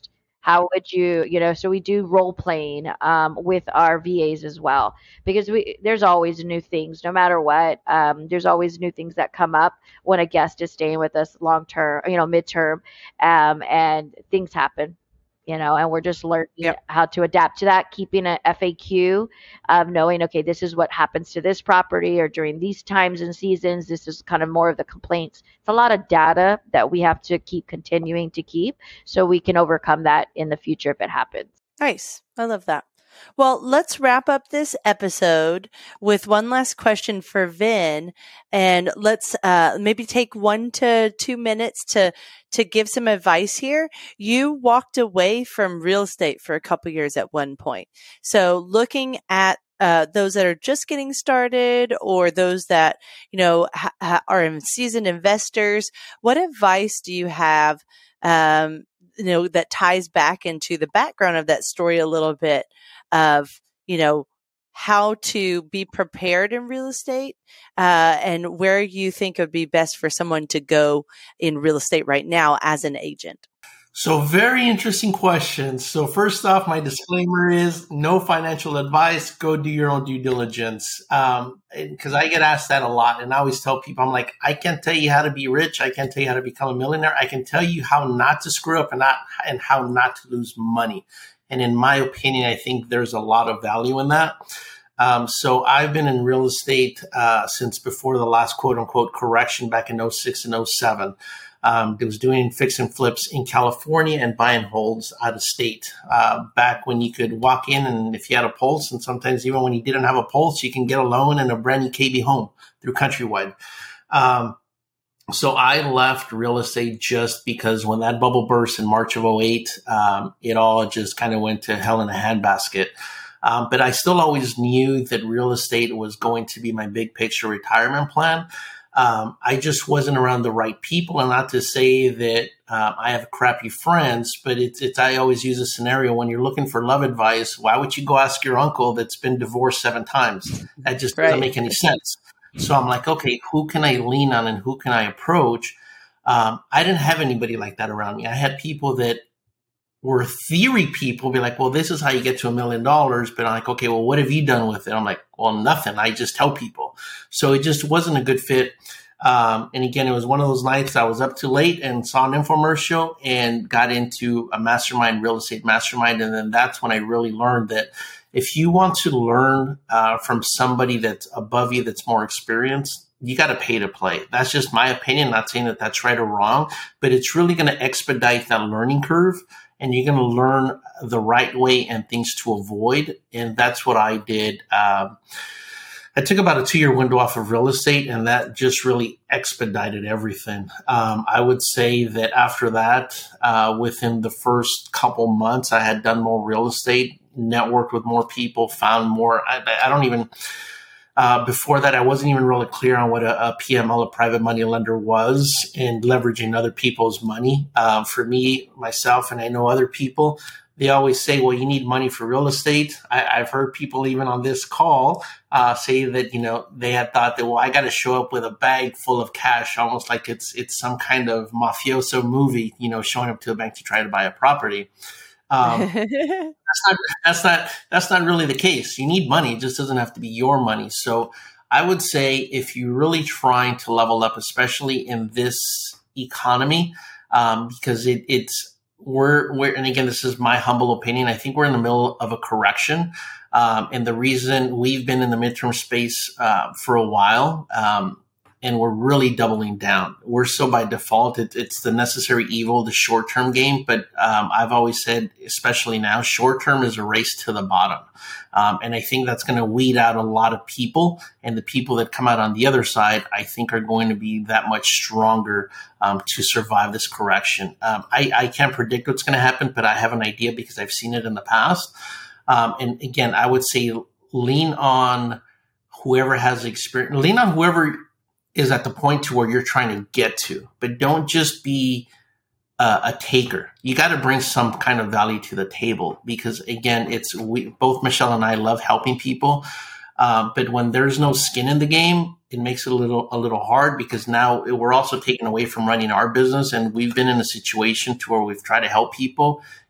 How would you, you know, so we do role playing um, with our V As as well, because we there's always new things, no matter what. Um, there's always new things that come up when a guest is staying with us long term, you know, midterm, um, and things happen. You know, and we're just learning Yep. how to adapt to that, keeping an F A Q of knowing, okay, this is what happens to this property or during these times and seasons. This is kind of more of the complaints. It's a lot of data that we have to keep continuing to keep so we can overcome that in the future if it happens. Nice. I love that. Well, let's wrap up this episode with one last question for Vin, and let's uh, maybe take one to two minutes to to give some advice here. You walked away from real estate for a couple years at one point, so looking at uh, those that are just getting started, or those that you know ha- ha- are seasoned investors, what advice do you have? Um, you know, that ties back into the background of that story a little bit of, you know, how to be prepared in real estate, uh, and where you think it would be best for someone to go in real estate right now as an agent. So very interesting questions. So first off, my disclaimer is no financial advice. Go do your own due diligence. Um, because I get asked that a lot, and I always tell people, I'm like, I can't tell you how to be rich. I can't tell you how to become a millionaire. I can tell you how not to screw up and not and how not to lose money. And in my opinion, I think there's a lot of value in that. Um, so I've been in real estate uh, since before the last quote unquote correction back in oh six and oh seven. Um, I was doing fix and flips in California and buy and holds out of state, uh, back when you could walk in and if you had a pulse, and sometimes even when you didn't have a pulse, you can get a loan and a brand new K B home through Countrywide. Um, so I left real estate just because when that bubble burst in March of oh eight, um, it all just kind of went to hell in a handbasket. Um, but I still always knew that real estate was going to be my big picture retirement plan. Um, I just wasn't around the right people, and not to say that uh, I have crappy friends, but it's, it's, I always use a scenario when you're looking for love advice. Why would you go ask your uncle that's been divorced seven times? That just doesn't Right. make any sense. So I'm like, okay, who can I lean on and who can I approach? Um, I didn't have anybody like that around me. I had people that were theory people, be like, well, this is how you get to a million dollars. But I'm like, okay, well, what have you done with it? I'm like, well, nothing. I just tell people. So it just wasn't a good fit. Um, and again, it was one of those nights I was up too late and saw an infomercial and got into a mastermind, real estate mastermind. And then that's when I really learned that if you want to learn uh, from somebody that's above you, that's more experienced, you got to pay to play. That's just my opinion. Not saying that that's right or wrong, but it's really going to expedite that learning curve. And you're going to learn the right way and things to avoid. And that's what I did. Um, I took about a two-year window off of real estate, and that just really expedited everything. Um, I would say that after that, uh, within the first couple months, I had done more real estate, networked with more people, found more. I, I don't even... Uh, before that, I wasn't even really clear on what a, a P M L, a private money lender, was, and leveraging other people's money. Uh, for me, myself, and I know other people, they always say, well, you need money for real estate. I, I've heard people even on this call uh, say that, you know, they had thought that, well, I got to show up with a bag full of cash, almost like it's it's some kind of mafioso movie, you know, showing up to a bank to try to buy a property. Um, that's not, that's not, that's not really the case. You need money. It just doesn't have to be your money. So I would say if you're really trying to level up, especially in this economy, um, because it, it's, we're, we're, and again, this is my humble opinion. I think we're in the middle of a correction. Um, and the reason we've been in the midterm space, uh, for a while, um, and we're really doubling down. We're so by default, it, it's the necessary evil, the short-term game. But um, I've always said, especially now, short-term is a race to the bottom. Um, and I think that's going to weed out a lot of people. And the people that come out on the other side, I think, are going to be that much stronger um, to survive this correction. Um, I, I can't predict what's going to happen, but I have an idea because I've seen it in the past. Um, and again, I would say lean on whoever has experience, lean on whoever is at the point to where you're trying to get to, but don't just be uh, a taker. You got to bring some kind of value to the table, because again, it's we both Michelle and I love helping people, um, but when there's no skin in the game, it makes it a little a little hard, because now we're also taken away from running our business, and we've been in a situation to where we've tried to help people,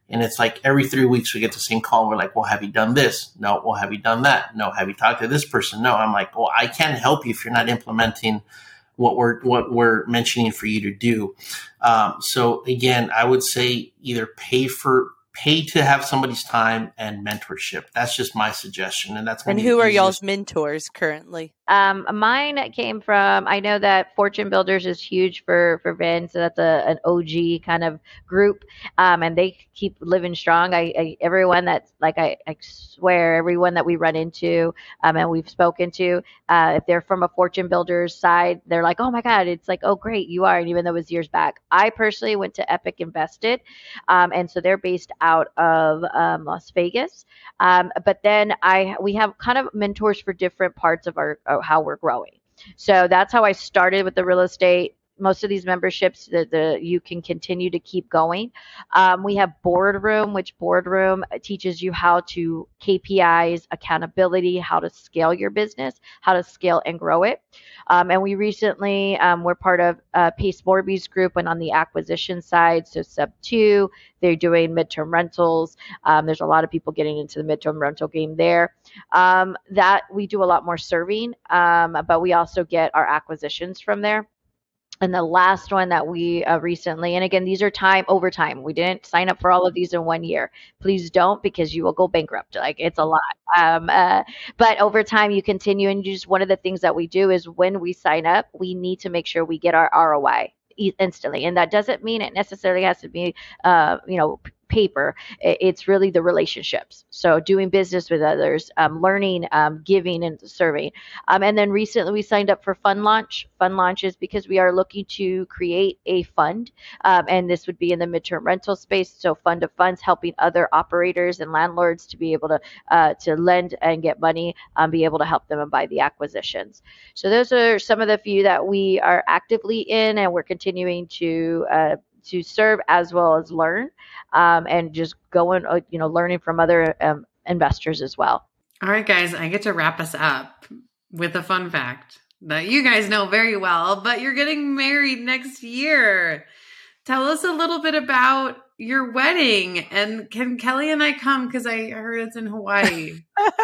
And it's like every three weeks we get the same call. We're like, well, have you done this? No. Well, have you done that? No. Have you talked to this person? No. I'm like, well, I can't help you if you're not implementing what we're what we're mentioning for you to do. Um, so again, I would say either pay for pay to have somebody's time and mentorship. That's just my suggestion, and that's and who are y'all's mentors currently? Um, mine came from, I know that Fortune Builders is huge for, for Vin. So that's a, an O G kind of group. Um, and they keep living strong. I, I everyone that's like, I, I swear everyone that we run into, um, and we've spoken to, uh, if they're from a Fortune Builders side, they're like, oh my God, it's like, oh great, you are. And even though it was years back, I personally went to Epic Invested. Um, and so they're based out of, um, Las Vegas. Um, but then I, we have kind of mentors for different parts of our, of how we're growing. So that's how I started with the real estate. Most of these memberships, the, the you can continue to keep going. Um, we have Boardroom, which Boardroom teaches you how to K P Is, accountability, how to scale your business, how to scale and grow it. Um, and we recently, um, we're part of uh, Pace Morby's group and on the acquisition side. So Sub two, they're doing midterm rentals. Um, there's a lot of people getting into the midterm rental game there. Um, that we do a lot more serving, um, but we also get our acquisitions from there. And the last one that we uh, recently, and again, these are time over time. We didn't sign up for all of these in one year. Please don't, because you will go bankrupt. Like, it's a lot. Um, uh, but over time, you continue. And just one of the things that we do is when we sign up, we need to make sure we get our R O I instantly. And that doesn't mean it necessarily has to be, uh, you know, paper. It's really the relationships. So doing business with others, um, learning, um, giving and serving. Um, and then recently we signed up for Fund Launch. Fund Launch is because we are looking to create a fund. Um, and this would be in the midterm rental space. So fund of funds, helping other operators and landlords to be able to, uh, to lend and get money, um, be able to help them and buy the acquisitions. So those are some of the few that we are actively in, and we're continuing to, uh, to serve as well as learn, um, and just going, uh, you know, learning from other um, investors as well. All right, guys, I get to wrap us up with a fun fact that you guys know very well, but you're getting married next year. Tell us a little bit about your wedding, and can Kelly and I come? Because I heard it's in Hawaii.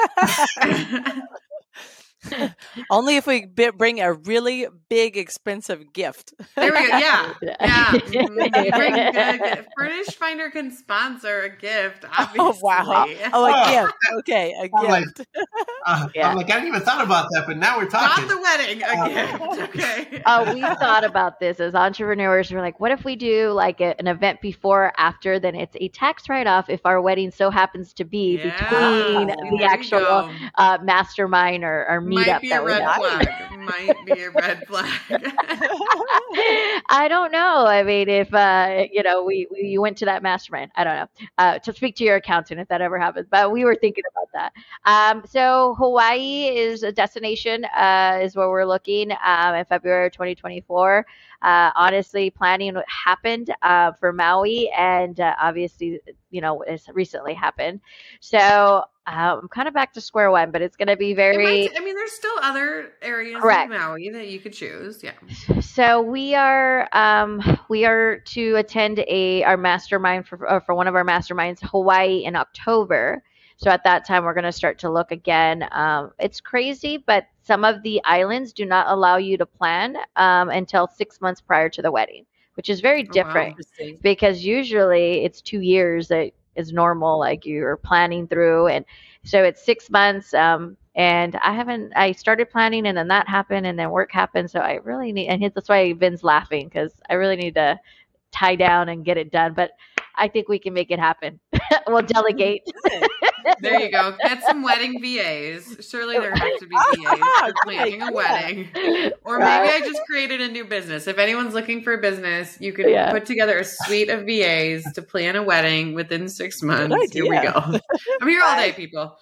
Only if we b- bring a really big, expensive gift. There we go. Yeah. Yeah. Bring a, Furnished Finder can sponsor a gift, obviously. Oh, wow. Oh, a gift. Okay, a I'm gift. like, uh, Yeah. I'm like, I hadn't even thought about that, but now we're talking. Not the wedding, a Uh, gift. Okay. Oh, we thought about this as entrepreneurs. We're like, what if we do like a, an event before, after, then it's a tax write-off if our wedding so happens to be Yeah. between There the you actual go. uh, mastermind or, or Might meetup be a that we red have. flag. Might be a red flag. I don't know. I mean, if uh, you know, we, we you went to that mastermind, I don't know. Uh, to speak to your accountant if that ever happens. But we were thinking about that. Um, so Hawaii is a destination. Uh, is where we're looking. Um, in February twenty twenty-four. Uh, honestly, planning happened uh, for Maui, and uh, obviously, you know, it's recently happened. So. Uh, I'm kind of back to square one, but it's going to be It very. might- I mean, there's still other areas Correct. of Maui that you could choose. Yeah. So we are um, we are to attend a our mastermind for uh, for one of our masterminds, Hawaii, in October. So at that time, we're going to start to look again. Um, it's crazy, but some of the islands do not allow you to plan um, until six months prior to the wedding, which is very Oh, wow. different Interesting. because usually it's two years that is normal, like you're planning through, and so it's six months. Um, and I haven't. I started planning, and then that happened, and then work happened. So I really need, and that's why Vin's laughing because I really need to tie down and get it done. But I think we can make it happen. We'll delegate. There you go. Get some wedding V As. Surely there have to be V As for planning a wedding. Or maybe I just created a new business. If anyone's looking for a business, you can Yeah. put together a suite of V As to plan a wedding within six months. Here we idea. go. I'm here all day, people.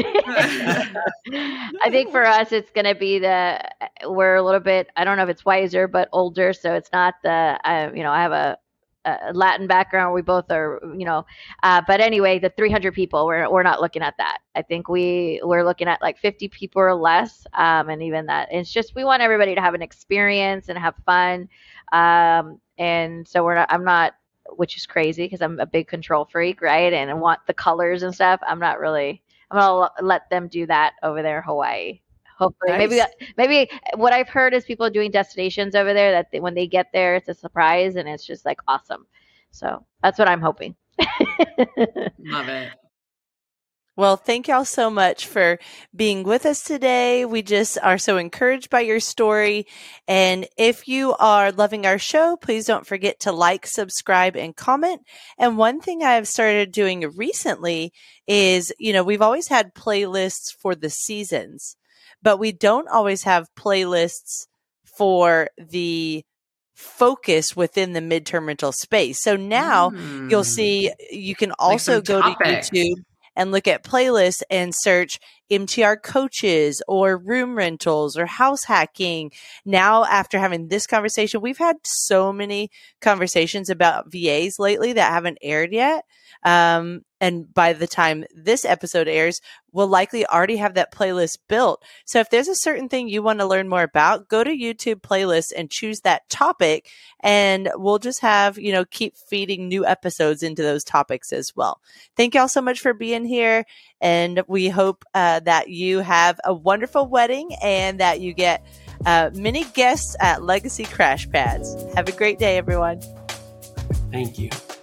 I think for us, it's going to be the, we're a little bit, I don't know if it's wiser, but older. So it's not the, uh, you know, I have a, a Latin background. We both are, you know, uh, but anyway, the three hundred people, we're, we're not looking at that. I think we, we're looking at like fifty people or less. Um, and even that, it's just, we want everybody to have an experience and have fun. Um, and so we're not, I'm not, which is crazy because I'm a big control freak, right? And I want the colors and stuff. I'm not really, I'm going to let them do that over there in Hawaii. Hopefully, Nice. maybe maybe what I've heard is people doing destinations over there that they, when they get there, it's a surprise and it's just like awesome. So that's what I'm hoping. Love it. Well, thank y'all so much for being with us today. We just are so encouraged by your story. And if you are loving our show, please don't forget to like, subscribe, and comment. And one thing I have started doing recently is, you know, we've always had playlists for the seasons, but we don't always have playlists for the focus within the midterm rental space. So now Mm. you'll see, you can also some go topics. to YouTube and look at playlists and search M T R coaches or room rentals or house hacking. Now, after having this conversation, we've had so many conversations about V As lately that haven't aired yet. Um, and by the time this episode airs, we'll likely already have that playlist built. So if there's a certain thing you want to learn more about, go to YouTube playlists and choose that topic. And we'll just have, you know, keep feeding new episodes into those topics as well. Thank y'all so much for being here. And we hope uh, that you have a wonderful wedding and that you get uh, many guests at Legacy Crash Pads. Have a great day, everyone. Thank you.